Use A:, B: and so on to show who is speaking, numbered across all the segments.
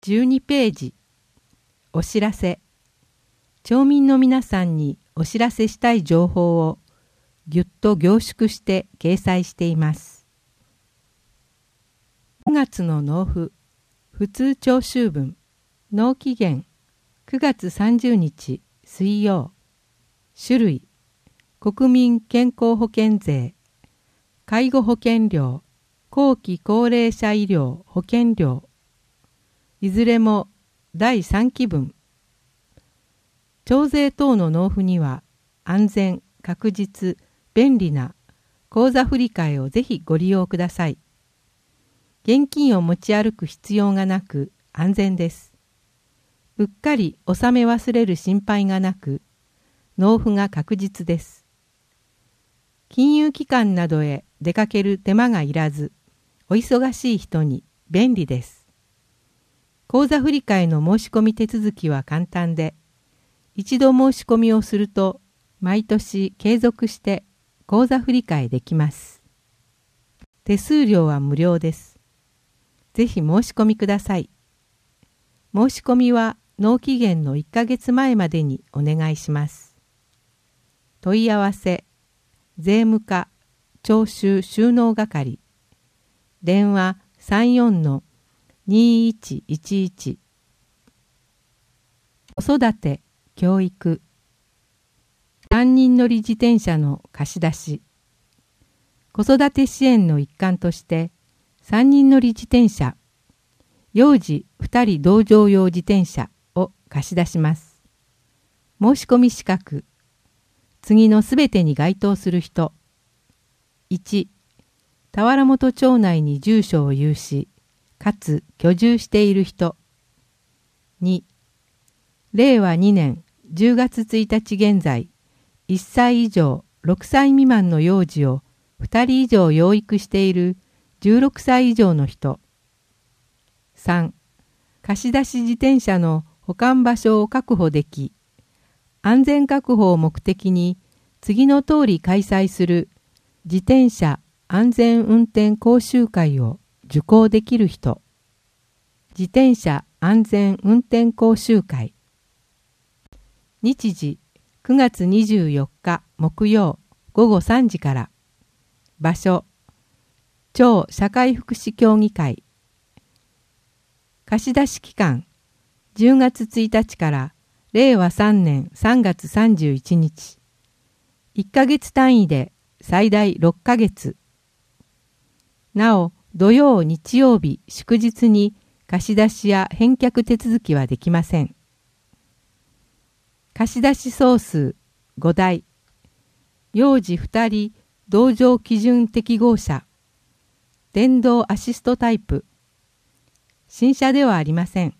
A: 12ページ。お知らせ。町民の皆さんにお知らせしたい情報をぎゅっと凝縮して掲載しています。9月の納付、普通徴収分、納期限、9月30日水曜。種類、国民健康保険税、介護保険料、後期高齢者医療保険料、いずれも第3期分。徴税等の納付には安全、確実、便利な口座振替をぜひご利用ください。現金を持ち歩く必要がなく安全です。うっかり納め忘れる心配がなく、納付が確実です。金融機関などへ出かける手間がいらず、お忙しい人に便利です。口座振替の申し込み手続きは簡単で、一度申し込みをすると、毎年継続して口座振替できます。手数料は無料です。ぜひ申し込みください。申し込みは納期限の1ヶ月前までにお願いします。問い合わせ、税務課、徴収収納係、電話34-2111。子育て、教育、3人乗り自転車の貸し出し、子育て支援の一環として、3人乗り自転車、幼児2人同乗用自転車を貸し出します。申し込み資格、次のすべてに該当する人。1、田原本町内に住所を有し、かつ居住している人。2、令和2年10月1日現在、1歳以上6歳未満の幼児を2人以上養育している16歳以上の人。3、貸し出し自転車の保管場所を確保でき、安全確保を目的に次の通り開催する自転車安全運転講習会を受講できる人。自転車安全運転講習会。日時9月24日木曜午後3時から。場所、町社会福祉協議会。貸し出し期間、10月1日から令和3年3月31日。1ヶ月単位で最大6ヶ月。なお、土曜日曜日祝日に貸し出しや返却手続きはできません。貸し出し総数5台。幼児2人同乗基準適合車。電動アシストタイプ。新車ではありません。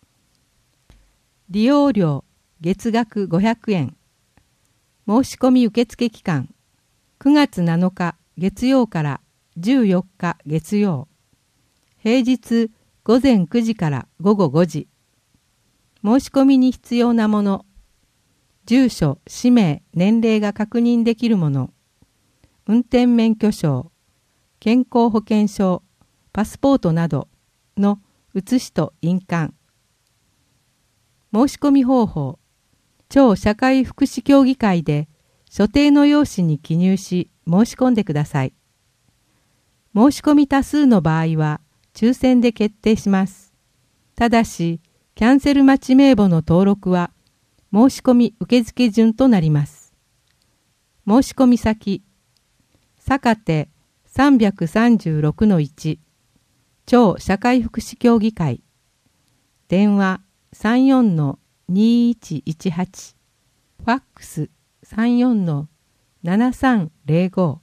A: 利用料月額500円。申し込み受付期間9月7日月曜から14日月曜。平日午前9時から午後5時。申し込みに必要なもの。住所、氏名、年齢が確認できるもの。運転免許証、健康保険証、パスポートなどの写しと印鑑。申し込み方法。町社会福祉協議会で所定の用紙に記入し申し込んでください。申し込み多数の場合は抽選で決定します。ただし、キャンセル待ち名簿の登録は申し込み受付順となります。申し込み先、坂手 336-1 町社会福祉協議会。電話34-2118。ファックス 34-7305。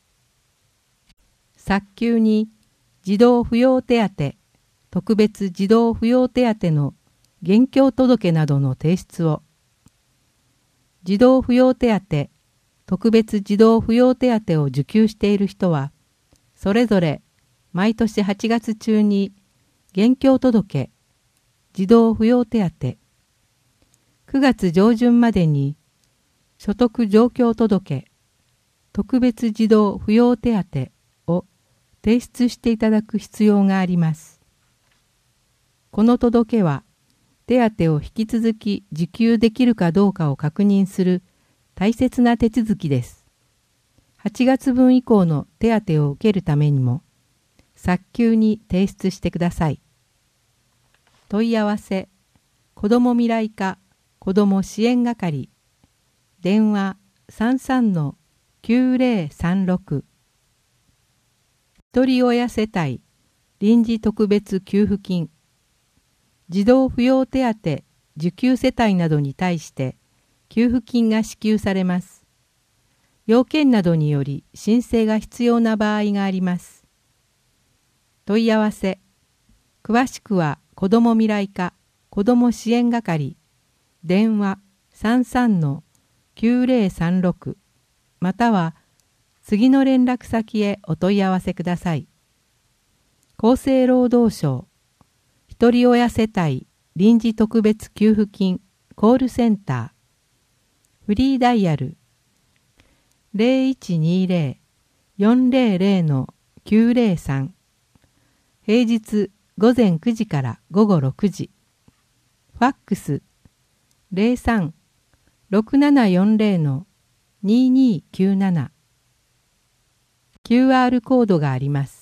A: 早急に児童扶養手当、特別児童扶養手当の現況届などの提出を。児童扶養手当、特別児童扶養手当を受給している人は、それぞれ毎年8月中に現況届、児童扶養手当、9月上旬までに所得状況届、特別児童扶養手当を提出していただく必要があります。 この届けは手当を引き続き受給できるかどうかを確認する大切な手続きです。8月分以降の手当を受けるためにも早急に提出してください。問い合わせ子ども未来課子ども支援係電話 33-9036 ひとり親世帯臨時特別給付金児童扶養手当受給世帯などに対して給付金が支給されます。要件などにより申請が必要な場合があります。問い合わせ詳しくは子ども未来課子ども支援係電話 33-9036 または次の連絡先へお問い合わせください。厚生労働省ひとり親世帯臨時特別給付金コールセンターフリーダイヤル 0120-400-903 平日午前9時から午後6時ファックス 03-6740-2297 QR コードがあります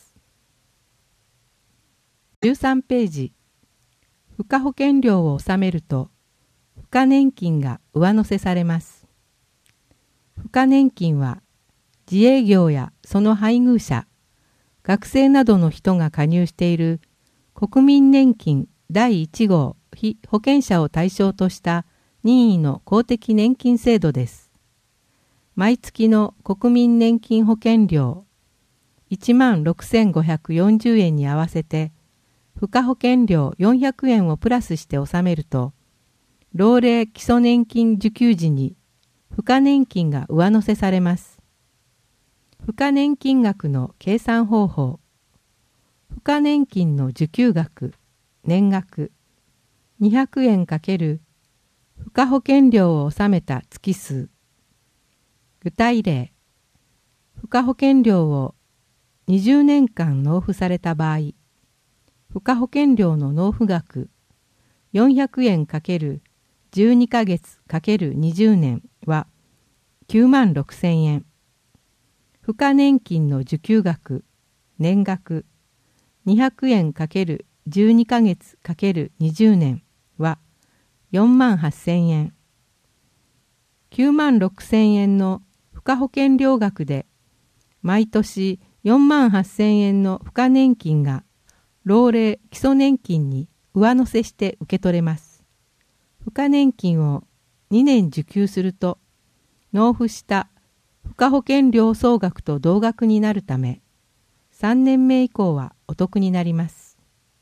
A: 。13ページ付加保険料を納めると付加年金が上乗せされます。付加年金は自営業やその配偶者、学生などの人が加入している国民年金第1号被保険者を対象とした任意の公的年金制度です。毎月の国民年金保険料16,540円に合わせて付加保険料400円をプラスして納めると、老齢基礎年金受給時に付加年金が上乗せされます。付加年金額の計算方法。付加年金の受給額、年額200円×付加保険料を納めた月数。具体例。付加保険料を20年間納付された場合、付加保険料の納付額400円×12ヶ月×20年は96,000円。付加年金の受給額、年額200円×12ヶ月×20年は48,000円。96,000円の付加保険料額で毎年48,000円の付加年金が老齢基礎年金に上乗せして受け取れます。付加年金を2年受給すると納付した付加保険料総額と同額になるため3年目以降はお得になります。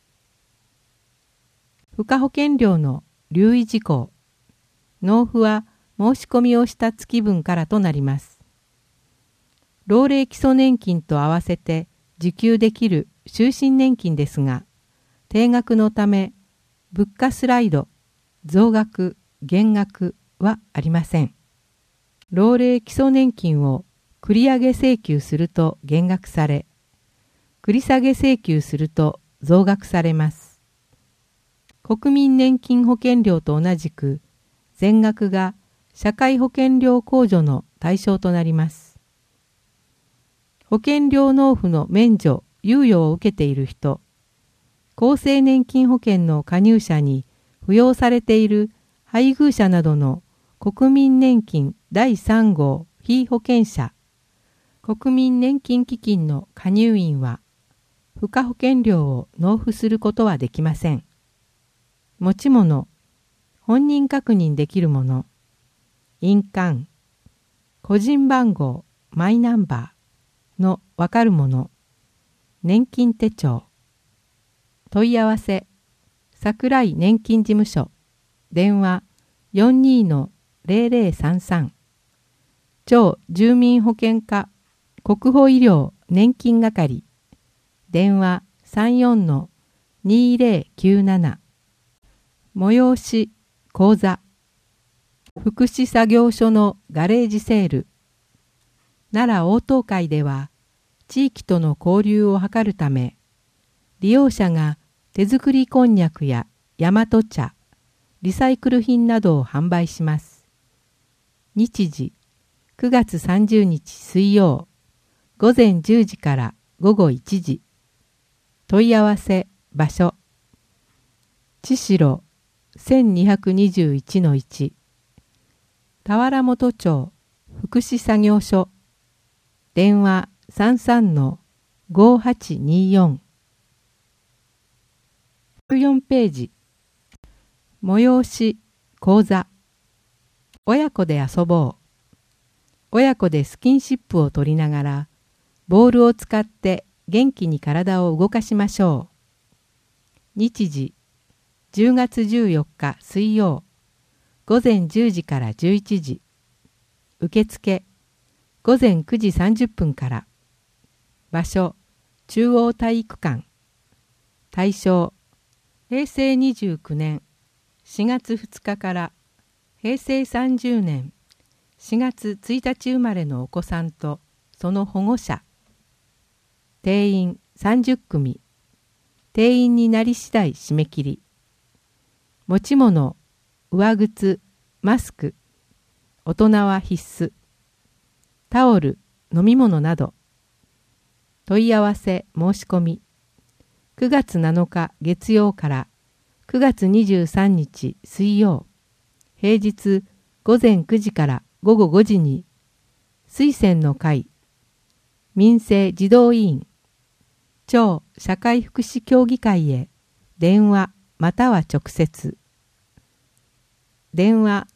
A: 付加保険料の留意事項。納付は申し込みをした月分からとなります。老齢基礎年金と合わせて受給できる終身年金ですが、定額のため物価スライド、増額、減額はありません。老齢基礎年金を繰り上げ請求すると減額され、繰り下げ請求すると増額されます。国民年金保険料と同じく、全額が社会保険料控除の対象となります。保険料納付の免除、猶予を受けている人、厚生年金保険の加入者に扶養されている配偶者などの国民年金第3号被保険者、国民年金基金の加入員は、付加保険料を納付することはできません。持ち物、本人確認できるもの、印鑑、個人番号、マイナンバーのわかるもの、年金手帳。問い合わせ、桜井年金事務所、電話 42-0033。町住民保険課国保医療年金係、電話 34-2097。催し、講座。福祉作業所のガレージセール。奈良応答会では、地域との交流を図るため、利用者が手作りこんにゃくや大和茶、リサイクル品などを販売します。日時、9月30日水曜、午前10時から午後1時。問い合わせ、場所。千代 1221-1、田原本町福祉作業所。電話33-5824。14ページ。催し、講座。親子で遊ぼう。親子でスキンシップを取りながら、ボールを使って元気に体を動かしましょう。日時、10月14日水曜、午前10時から11時。受付、午前9時30分から。場所、中央体育館。対象、平成29年4月2日から平成30年4月1日生まれのお子さんとその保護者。定員30組。定員になり次第締め切り。持ち物、上靴、マスク。大人は必須。タオル、飲み物など。問い合わせ、申し込み。9月7日月曜から9月23日水曜。平日午前9時から午後5時に。推薦の会。民生児童委員。町社会福祉協議会へ電話または直接。電話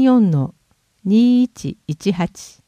A: 34-2118。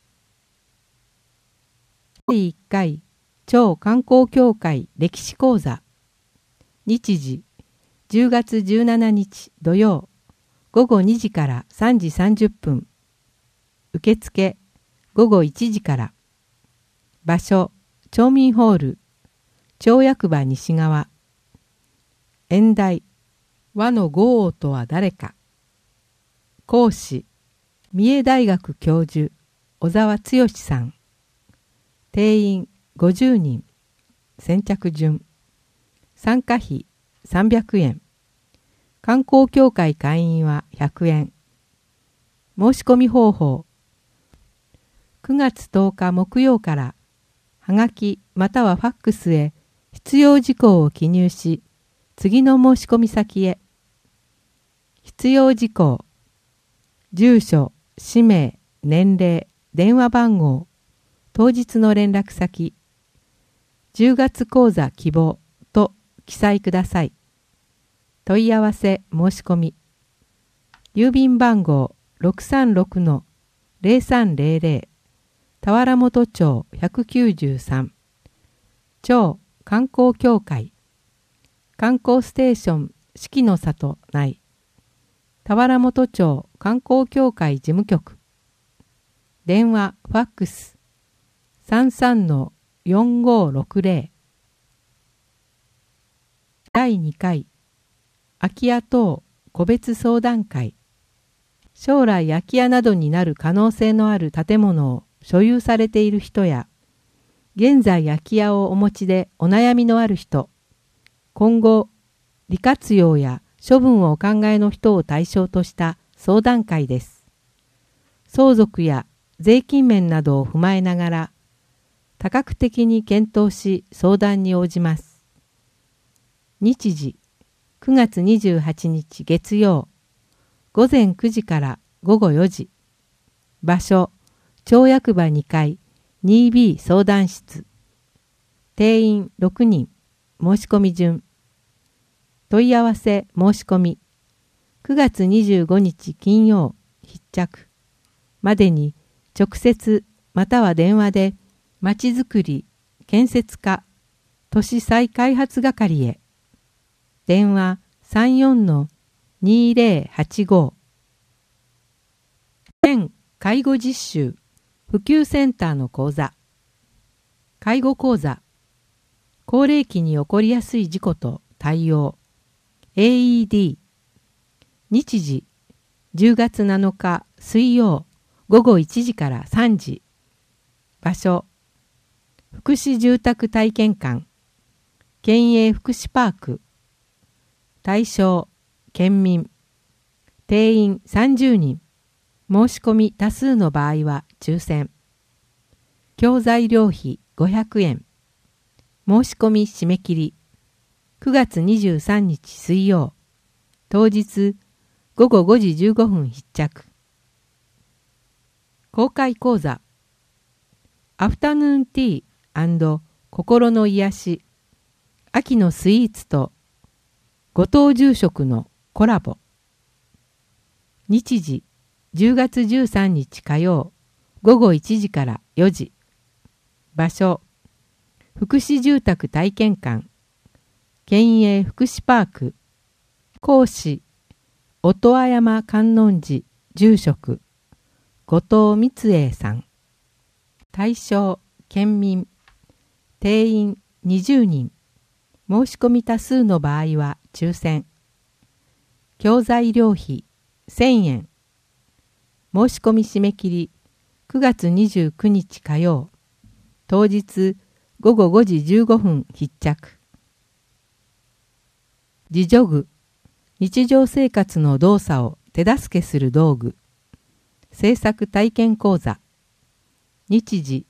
A: 第1回町観光協会歴史講座。日時10月17日土曜午後2時から3時30分。受付午後1時から。場所町民ホール町役場西側。演題和の豪王とは誰か。講師三重大学教授小沢剛さん。定員50人。先着順。参加費300円。観光協会会員は100円。申し込み方法。9月10日木曜からはがきまたはファックスへ必要事項を記入し、次の申し込み先へ。必要事項。住所、氏名、年齢、電話番号、当日の連絡先、10月講座希望と記載ください。問い合わせ申し込み。郵便番号 636-0300 田原本町193。町観光協会。観光ステーション四季の里内。田原本町観光協会事務局。電話ファックス 33-4560。第2回空き家等個別相談会。将来空き家などになる可能性のある建物を所有されている人や、現在空き家をお持ちでお悩みのある人、今後利活用や処分をお考えの人を対象とした相談会です。相続や税金面などを踏まえながら、多角的に検討し相談に応じます。日時9月28日月曜、午前9時から午後4時。場所、町役場2階 2B 相談室。定員6人。申し込み順。問い合わせ申し込み。9月25日金曜必着。までに直接または電話でまちづくり建設課都市再開発係へ。電話34-2085。県介護実習普及センターの講座。介護講座。高齢期に起こりやすい事故と対応。AED。日時10月7日水曜午後1時から3時。場所福祉住宅体験館県営福祉パーク。対象県民。定員30人。申し込み多数の場合は抽選。教材料費500円。申し込み締め切り。9月23日水曜。当日午後5時15分必着。公開講座。アフタヌーンティー&心の癒し。秋のスイーツとご当住職のコラボ。日時10月13日火曜午後1時から4時。場所福祉住宅体験館県営福祉パーク。講師音羽山観音寺住職後藤光栄さん。対象県民。定員20人。申し込み多数の場合は抽選。教材料費1000円。申し込み締め切り9月29日火曜。当日午後5時15分必着。自助具。日常生活の動作を手助けする道具。制作体験講座。日時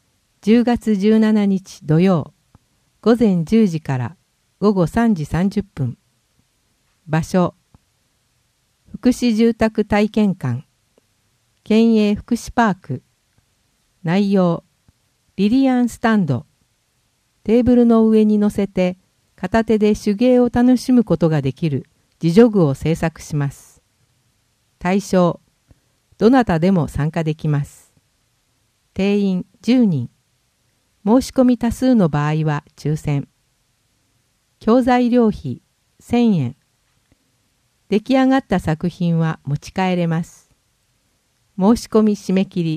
A: 10月17日土曜午前10時から午後3時30分。場所福祉住宅体験館県営福祉パーク。内容リリアンスタンド。テーブルの上に乗せて片手で手芸を楽しむことができる自助具を制作します。対象どなたでも参加できます。定員10人。申し込み多数の場合は抽選。教材料費1000円。出来上がった作品は持ち帰れます。申し込み締め切り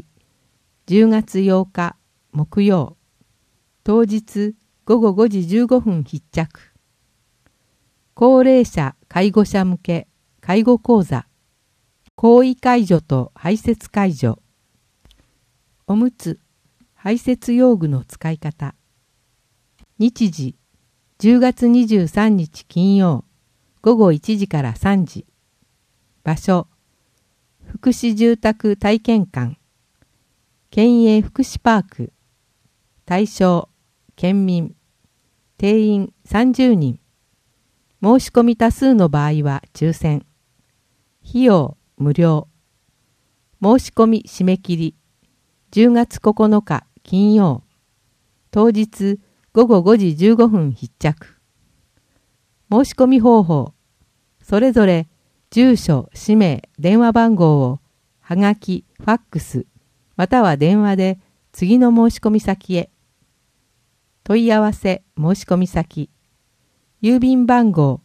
A: 10月8日木曜。当日午後5時15分必着。高齢者介護者向け介護講座。行為介助と排泄介助。おむつ、排泄用具の使い方。日時10月23日金曜午後1時から3時。場所福祉住宅体験館県営福祉パーク。対象県民。定員30人。申し込み多数の場合は抽選。費用無料。申し込み締め切り10月9日金曜。当日午後5時15分必着。申し込み方法。それぞれ住所、氏名、電話番号をはがき、ファックス、または電話で次の申し込み先へ。問い合わせ申し込み先。郵便番号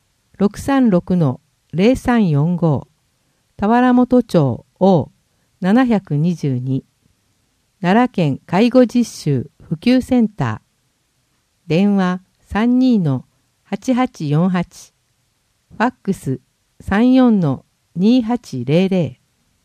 A: 636-0345 田原本町 O722 奈良県介護実習普及センター。電話 32-8848 ファックス 34-2800。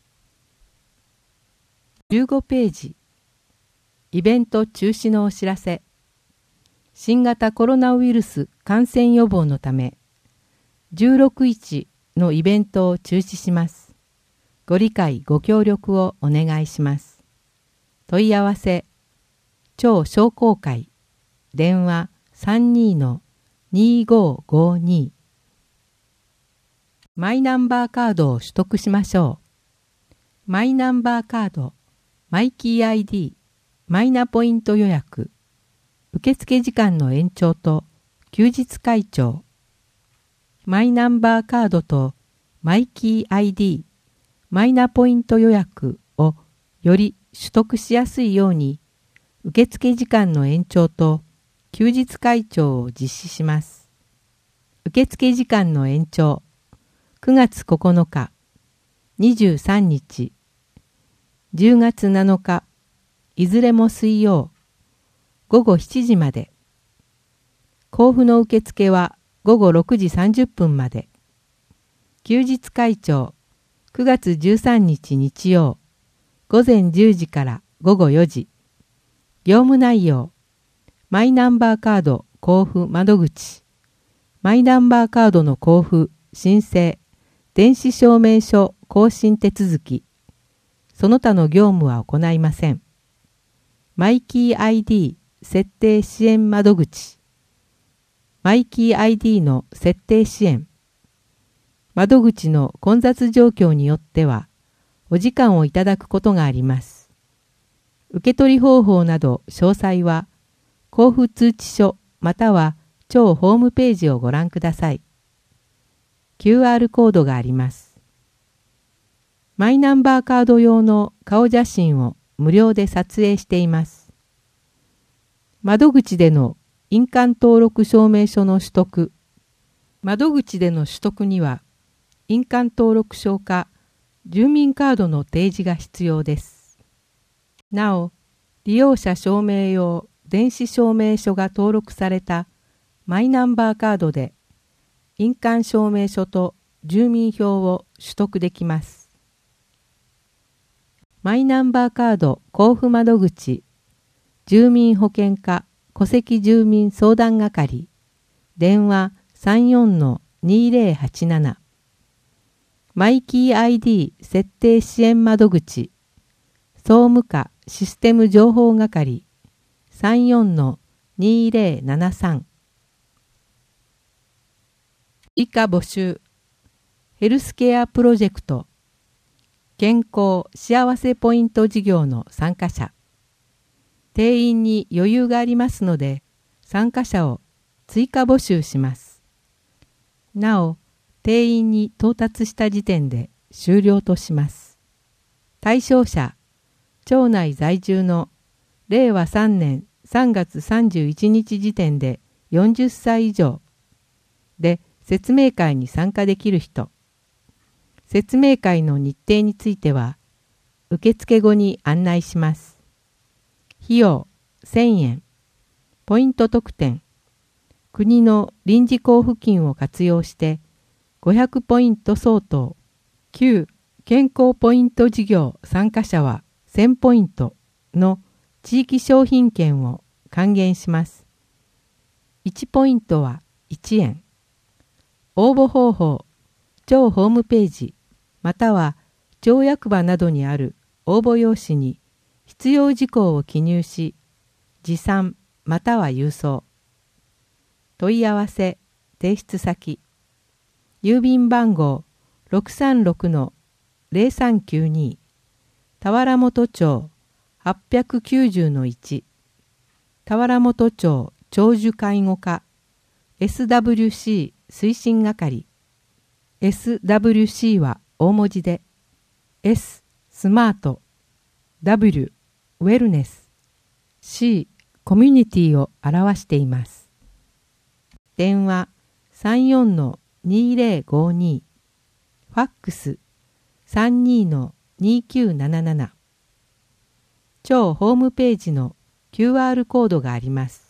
A: 15ページ。イベント中止のお知らせ。新型コロナウイルス感染予防のため、16-1のイベントを中止します。ご理解ご協力をお願いします。問い合わせ、超商工会、電話 32-2552。マイナンバーカードを取得しましょう。マイナンバーカード、マイキー ID、マイナポイント予約、受付時間の延長と休日開帳。マイナンバーカードとマイキー ID、マイナポイント予約をより取得しやすいように、受付時間の延長と休日開帳を実施します。受付時間の延長、9月9日、23日、10月7日、いずれも水曜、午後7時まで。交付の受付は午後6時30分まで。休日開帳、9月13日日曜、午前10時から午後4時。業務内容、マイナンバーカード交付窓口、マイナンバーカードの交付、申請、 電子証明書更新手続き、その他の業務は行いません。マイキー ID 設定支援窓口、マイキー ID の設定支援、窓口の混雑状況によっては、お時間をいただくことがあります。受け取り方法など詳細は、交付通知書または超ホームページをご覧ください。QR コードがあります。マイナンバーカード用の顔写真を無料で撮影しています。窓口での印鑑登録証明書の取得。窓口での取得には、印鑑登録証か住民カードの提示が必要です。なお、利用者証明用電子証明書が登録されたマイナンバーカードで、印鑑証明書と住民票を取得できます。マイナンバーカード交付窓口、住民保険課戸籍住民相談係、電話 34-2087、マイキー ID 設定支援窓口、総務課システム情報係、34-2073。以下募集。ヘルスケアプロジェクト健康幸せポイント事業の参加者。定員に余裕がありますので、参加者を追加募集します。なお、定員に到達した時点で終了とします。対象者、町内在住の令和3年3月31日時点で40歳以上で説明会に参加できる人。説明会の日程については、受付後に案内します。費用1000円。ポイント特典。国の臨時交付金を活用して500ポイント相当。旧健康ポイント事業参加者は1000ポイントの地域商品券を還元します。1ポイントは1円。応募方法、町ホームページ、または町役場などにある応募用紙に必要事項を記入し、持参または郵送。問い合わせ、提出先。郵便番号 636-0392 田原本町 890-1 田原本町長寿介護課 SWC 推進係 SWC は大文字で S スマート W ウェルネス C コミュニティを表しています。電話 34-2052 ファックス 32-2977 町ホームページの QR コードがあります。